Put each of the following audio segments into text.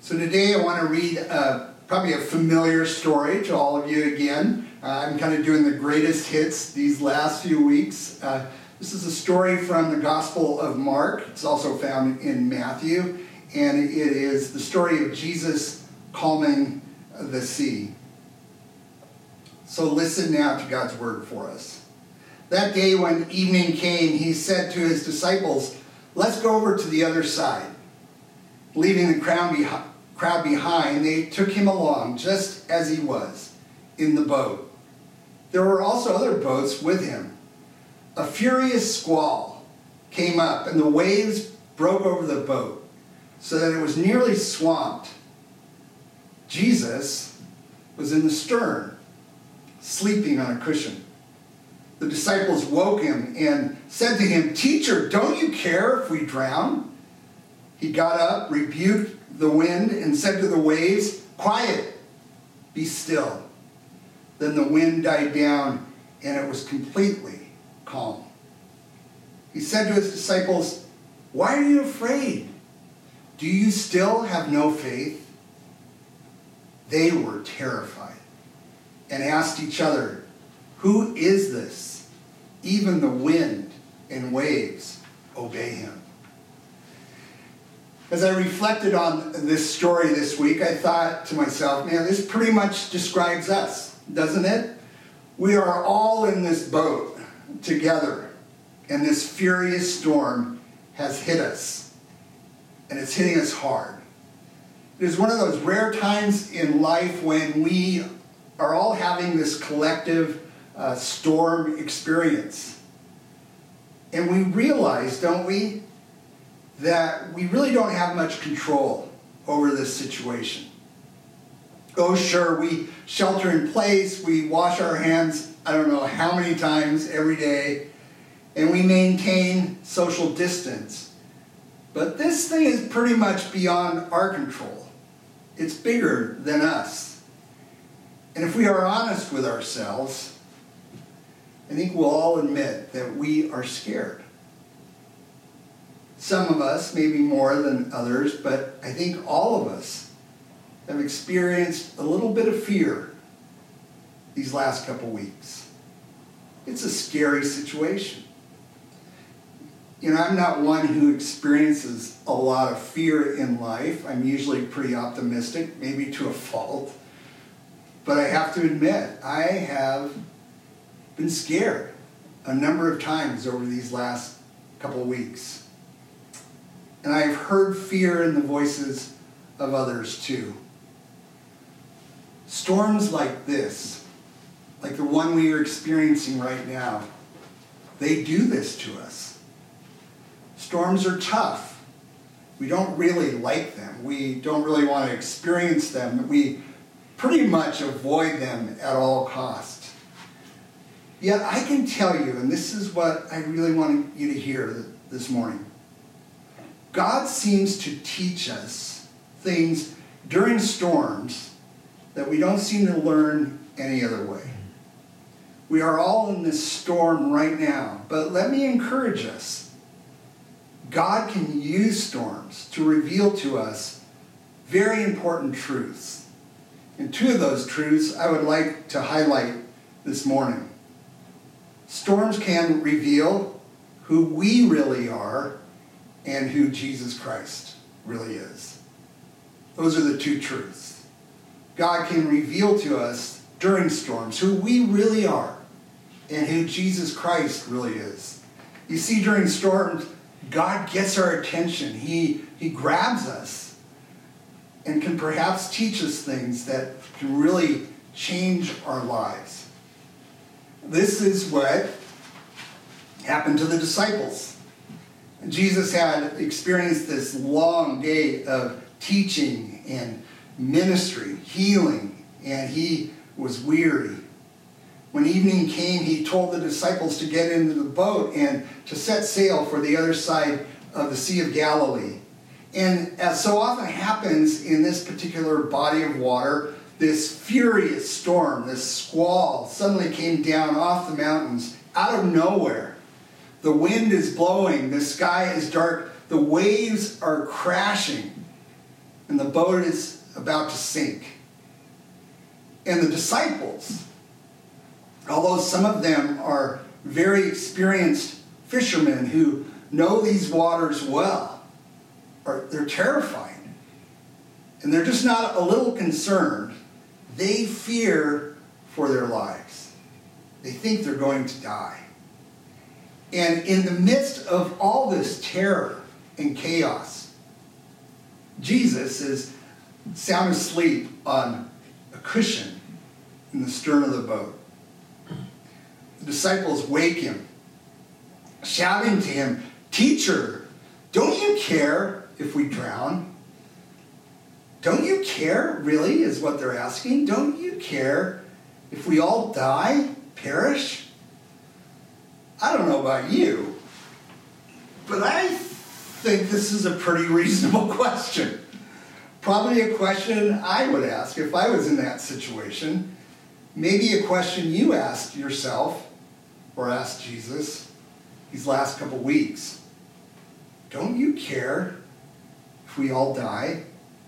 So today I want to read probably a familiar story to all of you again. I'm kind of doing the greatest hits these last few weeks. This is a story from the Gospel of Mark. It's also found in Matthew, and it is the story of Jesus calming the sea. So listen now to God's word for us. That day when evening came, he said to his disciples, "Let's go over to the other side." Leaving the crowd behind, they took him along just as he was, in the boat. There were also other boats with him. A furious squall came up, and the waves broke over the boat, so that it was nearly swamped. Jesus was in the stern, sleeping on a cushion. The disciples woke him and said to him, "Teacher, don't you care if we drown?" He got up, rebuked the wind, and said to the waves, "Quiet, be still." Then the wind died down, and it was completely calm. He said to his disciples, "Why are you afraid? Do you still have no faith?" They were terrified and asked each other, "Who is this? Even the wind and waves obey him." As I reflected on this story this week, I thought to myself, man, this pretty much describes us, doesn't it? We are all in this boat together, and this furious storm has hit us, and it's hitting us hard. It is one of those rare times in life when we are all having this collective storm experience. And we realize, don't we, that we really don't have much control over this situation. Oh, sure, we shelter in place, we wash our hands, I don't know how many times every day, and we maintain social distance. But this thing is pretty much beyond our control. It's bigger than us. And if we are honest with ourselves, I think we'll all admit that we are scared. Some of us, maybe more than others, but I think all of us have experienced a little bit of fear these last couple weeks. It's a scary situation. You know, I'm not one who experiences a lot of fear in life. I'm usually pretty optimistic, maybe to a fault. But I have to admit, I have been scared a number of times over these last couple of weeks. And I've heard fear in the voices of others too. Storms like this, like the one we are experiencing right now, they do this to us. Storms are tough. We don't really like them. We don't really want to experience them. We pretty much avoid them at all costs. Yet I can tell you, and this is what I really want you to hear this morning, God seems to teach us things during storms that we don't seem to learn any other way. We are all in this storm right now, but let me encourage us. God can use storms to reveal to us very important truths. And two of those truths I would like to highlight this morning. Storms can reveal who we really are and who Jesus Christ really is. Those are the two truths. God can reveal to us during storms who we really are and who Jesus Christ really is. You see, during storms, God gets our attention. He grabs us and can perhaps teach us things that can really change our lives. This is what happened to the disciples. Jesus had experienced this long day of teaching and ministry, healing, and he was weary. When evening came, he told the disciples to get into the boat and to set sail for the other side of the Sea of Galilee. And as so often happens in this particular body of water, this furious storm, this squall, suddenly came down off the mountains out of nowhere. The wind is blowing, the sky is dark, the waves are crashing. and the boat is about to sink. And the disciples, although some of them are very experienced fishermen who know these waters well, they're terrified. And they're just not a little concerned. They fear for their lives. They think they're going to die. And in the midst of all this terror and chaos, Jesus is sound asleep on a cushion in the stern of the boat. The disciples wake him, shouting to him, "Teacher, don't you care if we drown?" Don't you care, really, is what they're asking? Don't you care if we all die, perish? I don't know about you, but I think this is a pretty reasonable question. Probably a question I would ask if I was in that situation. Maybe a question you asked yourself or asked Jesus these last couple weeks. Don't you care if we all die?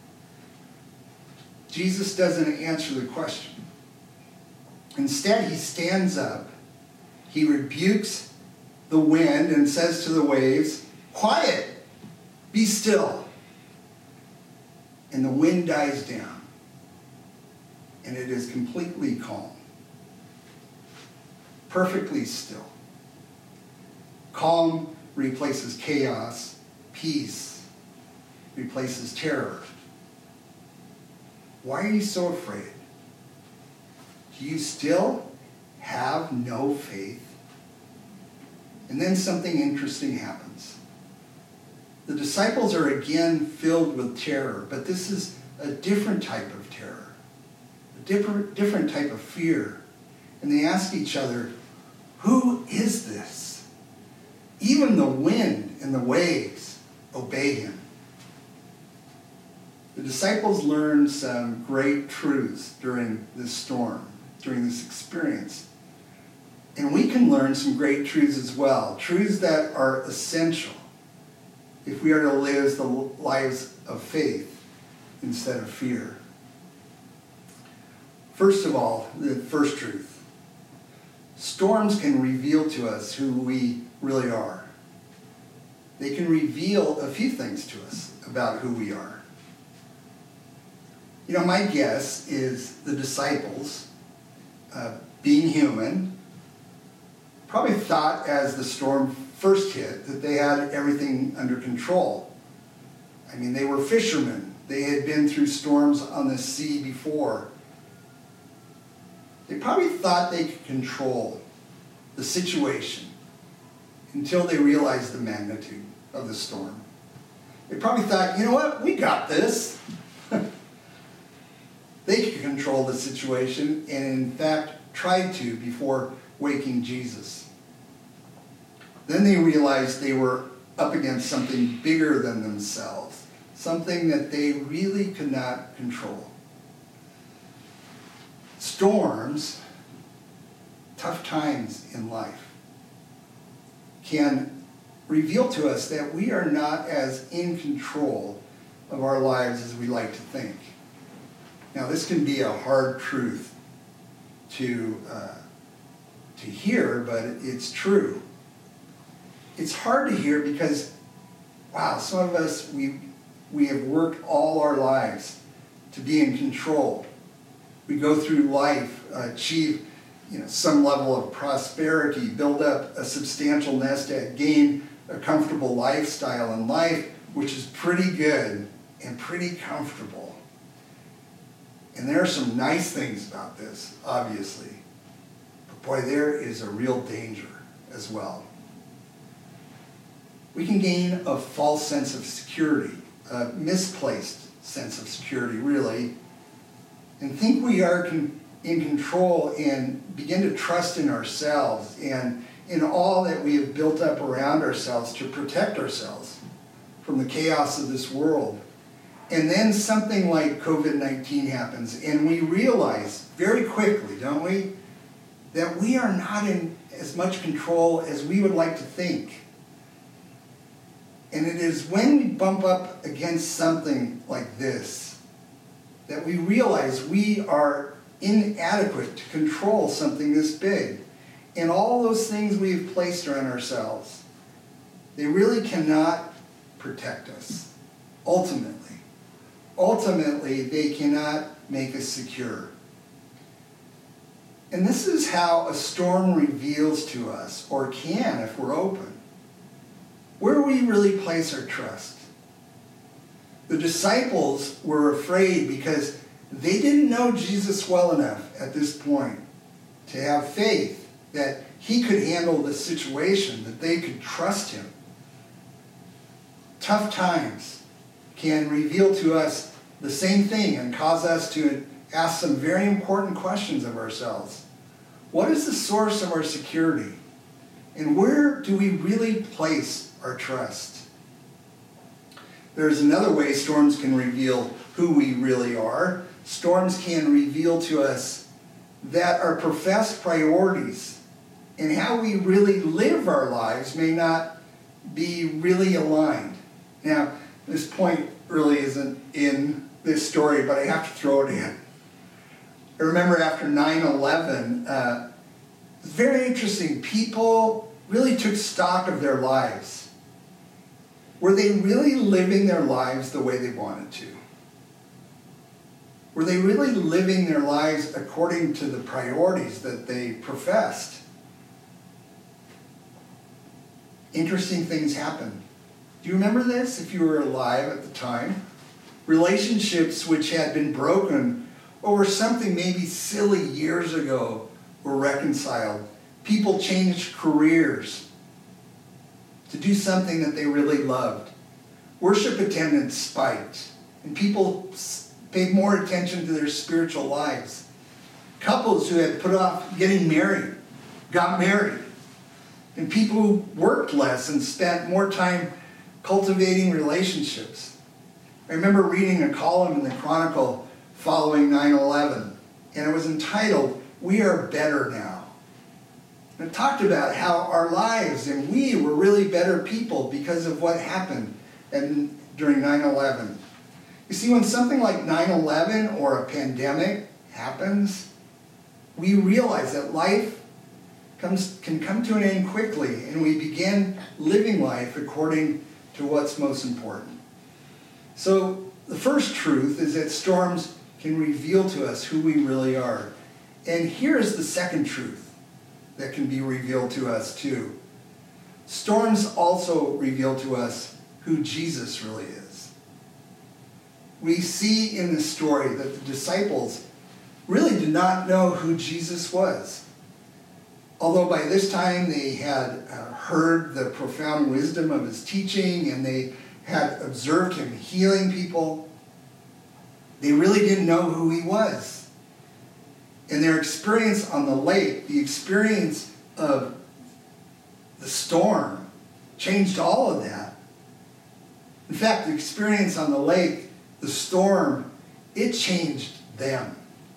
Jesus doesn't answer the question. Instead, he stands up, he rebukes the wind and says to the waves, "Quiet, be still." And the wind dies down, and it is completely calm, perfectly still. Calm replaces chaos, peace replaces terror. Why are you so afraid? Do you still have no faith? And then something interesting happens. The disciples are again filled with terror, but this is a different type of terror, a different type of fear. And they ask each other, "Who is this? Even the wind and the waves obey him." The disciples learned some great truths during this storm, during this experience. And we can learn some great truths as well, truths that are essential if we are to live the lives of faith instead of fear. First of all, the first truth. Storms can reveal to us who we really are. They can reveal a few things to us about who we are. You know, my guess is the disciples, being human, probably thought as the storm first hit that they had everything under control. I mean, they were fishermen. They had been through storms on the sea before. They probably thought they could control the situation until they realized the magnitude of the storm. They probably thought, you know what, we got this. They could control the situation and in fact tried to before waking Jesus. Then they realized they were up against something bigger than themselves, something that they really could not control. Storms, tough times in life, can reveal to us that we are not as in control of our lives as we like to think. Now, this can be a hard truth to hear, but it's true. It's hard to hear because, wow, some of us, we have worked all our lives to be in control. We go through life, achieve some level of prosperity, build up a substantial nest egg, gain a comfortable lifestyle in life, which is pretty good and pretty comfortable. And there are some nice things about this, obviously. But boy, there is a real danger as well. We can gain a false sense of security, a misplaced sense of security, really, and think we are in control and begin to trust in ourselves and in all that we have built up around ourselves to protect ourselves from the chaos of this world. And then something like COVID-19 happens, and we realize very quickly, don't we, that we are not in as much control as we would like to think. And it is when we bump up against something like this that we realize we are inadequate to control something this big. And all those things we've placed around ourselves, they really cannot protect us, ultimately. Ultimately, they cannot make us secure. And this is how a storm reveals to us, or can if we're open, where we really place our trust. The disciples were afraid because they didn't know Jesus well enough at this point to have faith that he could handle the situation, that they could trust him. Tough times can reveal to us the same thing and cause us to ask some very important questions of ourselves. What is the source of our security? And where do we really place our trust? There's another way storms can reveal who we really are. Storms can reveal to us that our professed priorities and how we really live our lives may not be really aligned. Now, this point really isn't in this story, but I have to throw it in. I remember after 9/11, it's very interesting. People really took stock of their lives. Were they really living their lives the way they wanted to? Were they really living their lives according to the priorities that they professed? Interesting things happened. Do you remember this, if you were alive at the time? Relationships which had been broken over something maybe silly years ago were reconciled. People changed careers to do something that they really loved. Worship attendance spiked, and people paid more attention to their spiritual lives. Couples who had put off getting married got married. And people who worked less and spent more time cultivating relationships. I remember reading a column in the Chronicle following 9/11, and it was entitled, "We Are Better Now." And it talked about how our lives and we were really better people because of what happened during 9/11. You see, when something like 9/11 or a pandemic happens, we realize that life can come to an end quickly, and we begin living life according to what's most important. So the first truth is that storms can reveal to us who we really are. And here's the second truth that can be revealed to us too. Storms also reveal to us who Jesus really is. We see in this story that the disciples really did not know who Jesus was. Although by this time they had heard the profound wisdom of his teaching and they had observed him healing people, they really didn't know who he was. And their experience on the lake, the experience of the storm, changed all of that. In fact, the experience on the lake, the storm, it changed them.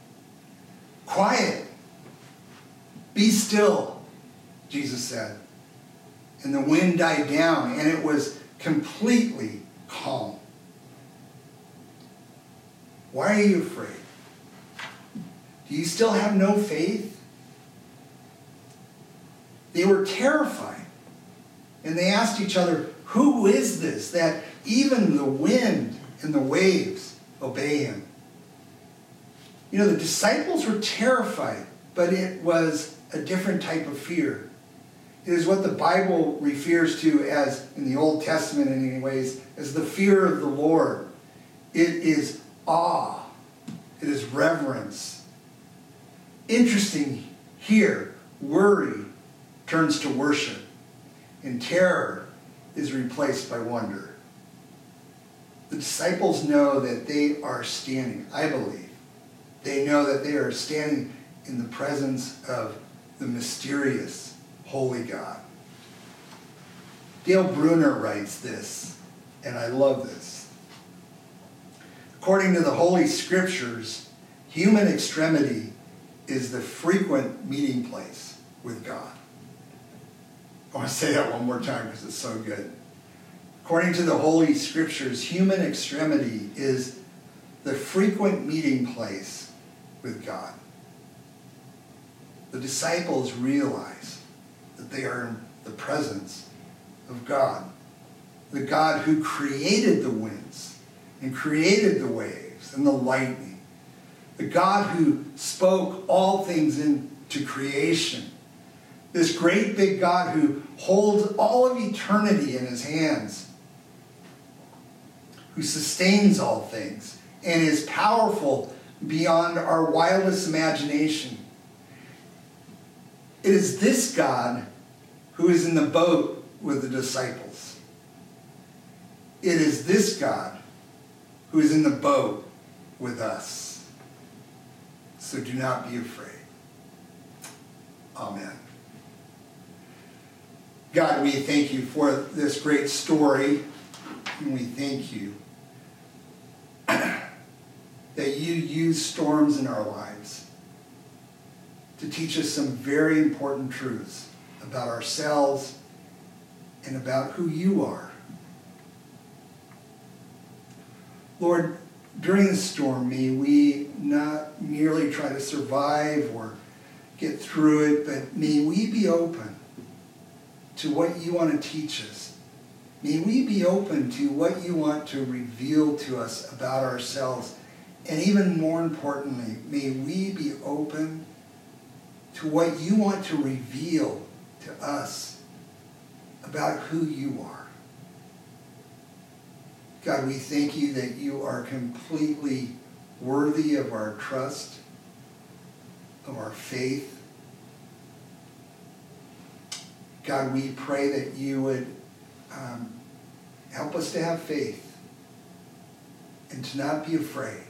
Quiet. Be still, Jesus said. And the wind died down, and it was completely calm. Why are you afraid? Do you still have no faith? They were terrified. And they asked each other, who is this that even the wind and the waves obey him? You know, the disciples were terrified, but it was a different type of fear. It is what the Bible refers to as, in the Old Testament anyways, as the fear of the Lord. It is awe. It is reverence. Interesting here, worry turns to worship, and terror is replaced by wonder. The disciples know that they are standing, I believe, they know that they are standing in the presence of the mysterious, holy God. Dale Bruner writes this, and I love this. According to the Holy Scriptures, human extremity is the frequent meeting place with God. I want to say that one more time because it's so good. According to the Holy Scriptures, human extremity is the frequent meeting place with God. The disciples realize that they are in the presence of God, the God who created the winds and created the waves and the lightning, the God who spoke all things into creation, this great big God who holds all of eternity in his hands, who sustains all things and is powerful beyond our wildest imagination. It is this God who is in the boat with the disciples. It is this God who is in the boat with us. So do not be afraid. Amen. God, we thank you for this great story, and we thank you that you use storms in our lives to teach us some very important truths about ourselves and about who you are. Lord, during the storm, may we not merely try to survive or get through it, but may we be open to what you want to teach us. May we be open to what you want to reveal to us about ourselves. And even more importantly, may we be open to what you want to reveal to us about who you are. God, we thank you that you are completely worthy of our trust, of our faith. God, we pray that you would help us to have faith and to not be afraid.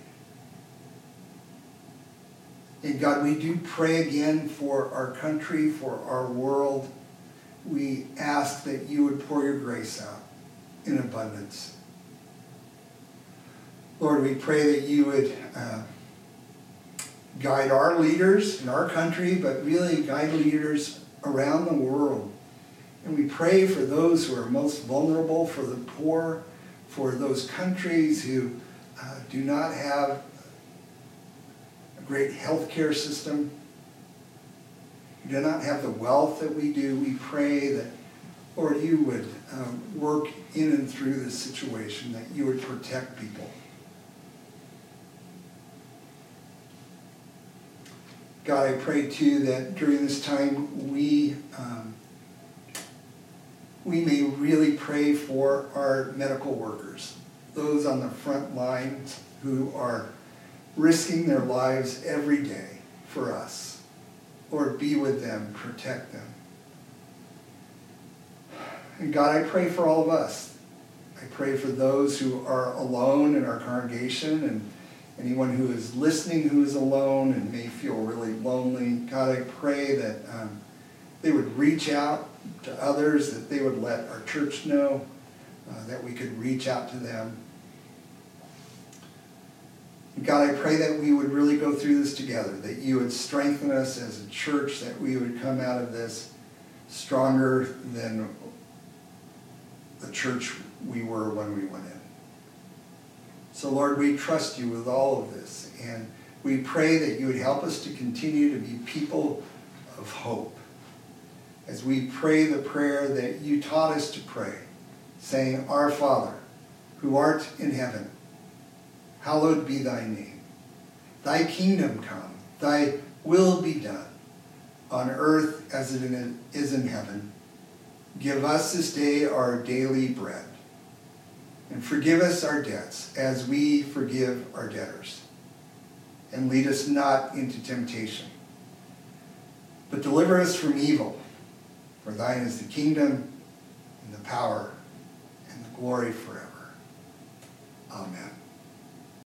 And God, we do pray again for our country, for our world. We ask that you would pour your grace out in abundance. Lord, we pray that you would guide our leaders in our country, but really guide leaders around the world. And we pray for those who are most vulnerable, for the poor, for those countries who do not have a great healthcare system, who do not have the wealth that we do. We pray that, Lord, you would work in and through this situation, that you would protect people. God, I pray too that during this time we may really pray for our medical workers, those on the front lines who are risking their lives every day for us. Lord, be with them, protect them. And God, I pray for all of us. I pray for those who are alone in our congregation and anyone who is listening who is alone and may feel really lonely. God, I pray that they would reach out to others, that they would let our church know, that we could reach out to them. God, I pray that we would really go through this together, that you would strengthen us as a church, that we would come out of this stronger than the church we were when we went in. So, Lord, we trust you with all of this, and we pray that you would help us to continue to be people of hope. As we pray the prayer that you taught us to pray, saying, Our Father, who art in heaven, hallowed be thy name. Thy kingdom come, thy will be done, on earth as it is in heaven. Give us this day our daily bread, and forgive us our debts as we forgive our debtors. And lead us not into temptation, but deliver us from evil. For thine is the kingdom, and the power, and the glory forever. Amen.